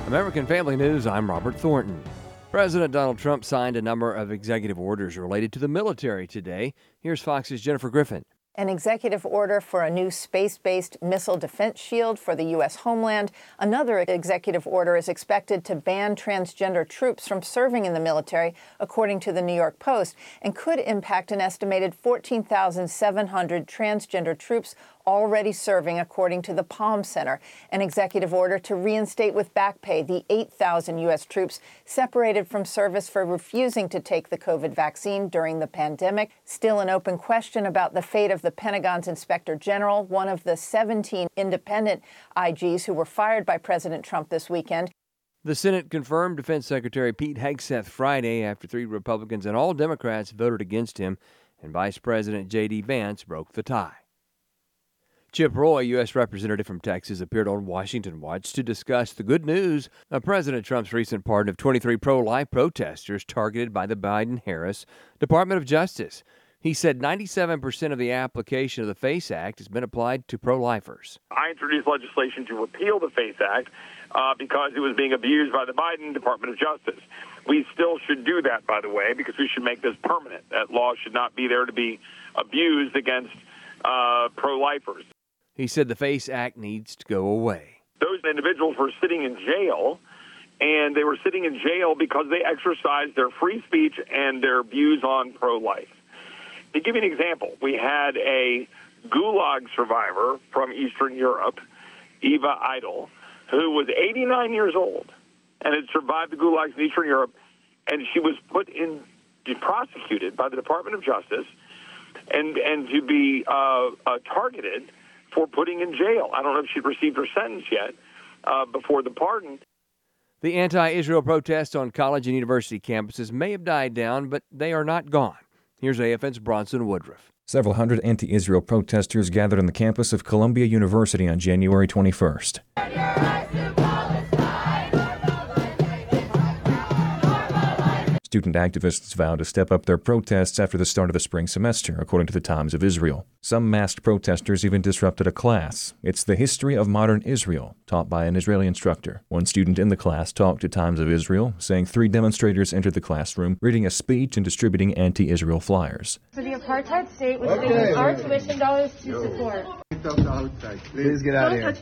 American Family News, I'm Robert Thornton. President Donald Trump signed a number of executive orders related to the military today. Here's Fox's Jennifer Griffin. An executive order for a new space-based missile defense shield for the U.S. homeland. Another executive order is expected to ban transgender troops from serving in the military, according to the New York Post, and could impact an estimated 14,700 transgender troops already serving, according to the Palm Center. An executive order to reinstate with back pay the 8,000 U.S. troops separated from service for refusing to take the COVID vaccine during the pandemic. Still an open question about the fate of the Pentagon's Inspector General, one of the 17 independent IGs who were fired by President Trump this weekend. The Senate confirmed Defense Secretary Pete Hegseth Friday after 3 Republicans and all Democrats voted against him, and Vice President J.D. Vance broke the tie. Chip Roy, U.S. Representative from Texas, appeared on Washington Watch to discuss the good news of President Trump's recent pardon of 23 pro-life protesters targeted by the Biden-Harris Department of Justice. He said 97% of the application of the FACE Act has been applied to pro-lifers. I introduced legislation to repeal the FACE Act because it was being abused by the Biden Department of Justice. We still should do that, by the way, because we should make this permanent. That law should not be there to be abused against pro-lifers. He said the FACE Act needs to go away. Those individuals were sitting in jail, and they were sitting in jail because they exercised their free speech and their views on pro-life. To give you an example, we had a Gulag survivor from Eastern Europe, Eva Idol, who was 89 years old and had survived the Gulags in Eastern Europe, and she was prosecuted by the Department of Justice and to be targeted for putting in jail. I don't know if she'd received her sentence yet before the pardon. The anti-Israel protests on college and university campuses may have died down, but they are not gone. Here's AFN's Bronson Woodruff. Several hundred anti-Israel protesters gathered on the campus of Columbia University on January 21st. Student activists vowed to step up their protests after the start of the spring semester, according to the Times of Israel. Some masked protesters even disrupted a class. It's the history of modern Israel, taught by an Israeli instructor. One student in the class talked to Times of Israel, saying 3 demonstrators entered the classroom, reading a speech and distributing anti-Israel flyers. For the apartheid state, which we use our tuition dollars to support. Please get out of here.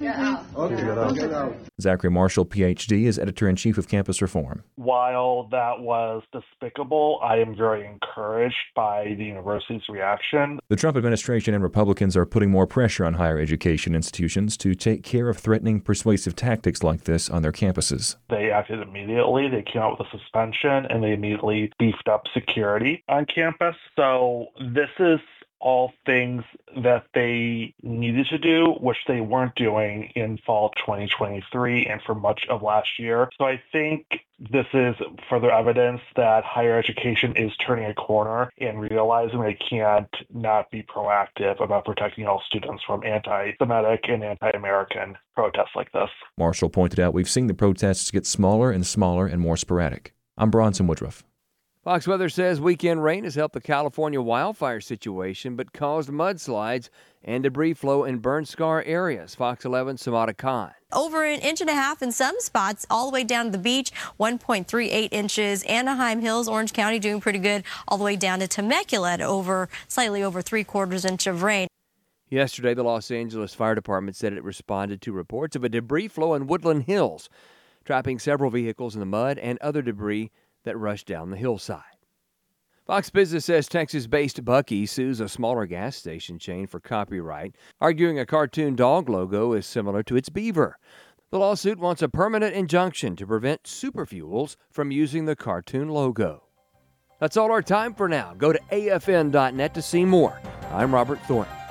Get out. Zachary Marshall, Ph.D., is editor-in-chief of Campus Reform. While that was despicable, I am very encouraged by the university's reaction. The Trump administration and Republicans are putting more pressure on higher education institutions to take care of threatening persuasive tactics like this on their campuses. They acted immediately. They came out with a suspension, and they immediately beefed up security on campus. So this is all things that they needed to do, which they weren't doing in fall 2023 and for much of last year. So I think this is further evidence that higher education is turning a corner and realizing they can't not be proactive about protecting all students from anti-Semitic and anti-American protests like this. Marshall pointed out we've seen the protests get smaller and smaller and more sporadic. I'm Bronson Woodruff. Fox Weather says weekend rain has helped the California wildfire situation, but caused mudslides and debris flow in burn scar areas. Fox 11's Samada Khan. Over 1.5 inches in some spots, all the way down to the beach, 1.38 inches. Anaheim Hills, Orange County doing pretty good, all the way down to Temecula at slightly over 3/4 inch of rain. Yesterday, the Los Angeles Fire Department said it responded to reports of a debris flow in Woodland Hills, trapping several vehicles in the mud and other debris that rushed down the hillside. Fox Business says Texas-based Buc-ee sues a smaller gas station chain for copyright, arguing a cartoon dog logo is similar to its beaver. The lawsuit wants a permanent injunction to prevent superfuels from using the cartoon logo. That's all our time for now. Go to afn.net to see more. I'm Robert Thornton.